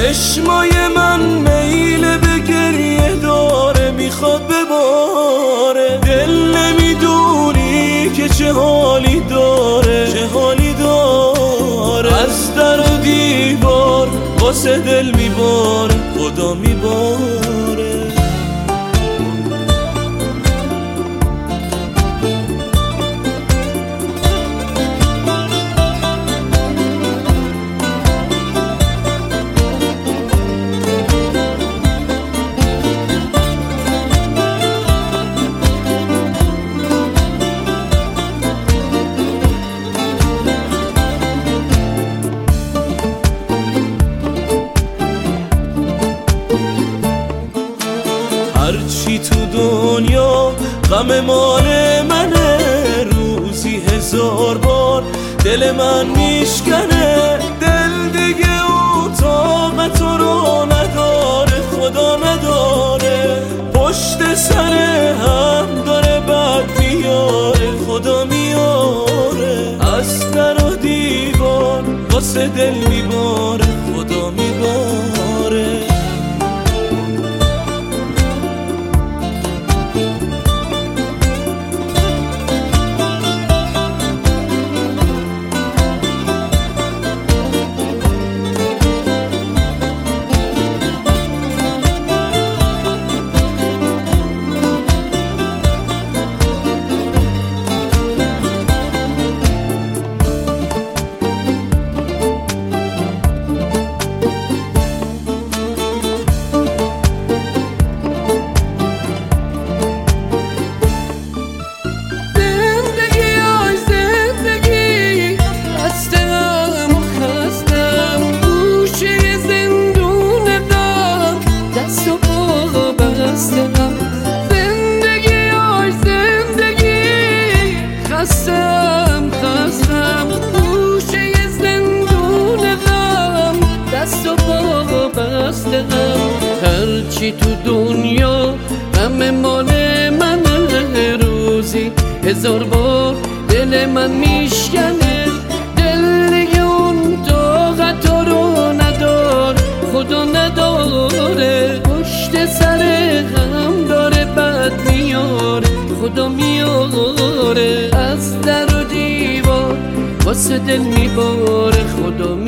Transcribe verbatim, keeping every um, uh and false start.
چشمای من میل به گریه داره، میخواد بباره. دل نمیدونی که چه حالی داره، چه حالی داره. از در و دیوار واسه دل میباره، خدا میباره. هرچی تو دنیا غم مال منه، روزی هزار بار دل من میشکنه. دل دیگه اتاق تو رو نداره، خدا نداره. پشت سر هم داره بد میاره، خدا میاره. از در و دیوار واسه دل میباره، خدا میباره. زندگی آی زندگی، خستم خستم گوشه زندون غم، دست و پا بستم. هرچی تو دنیا غم مال منه، روزی هزار بار دل من میشکنه. دل دیگه اون طاقت رو ندار، خدا نداره. پشت سر هم داره بد میاره، خدا میاره. از در و دیوار واسه دل میباره، خدا میاره.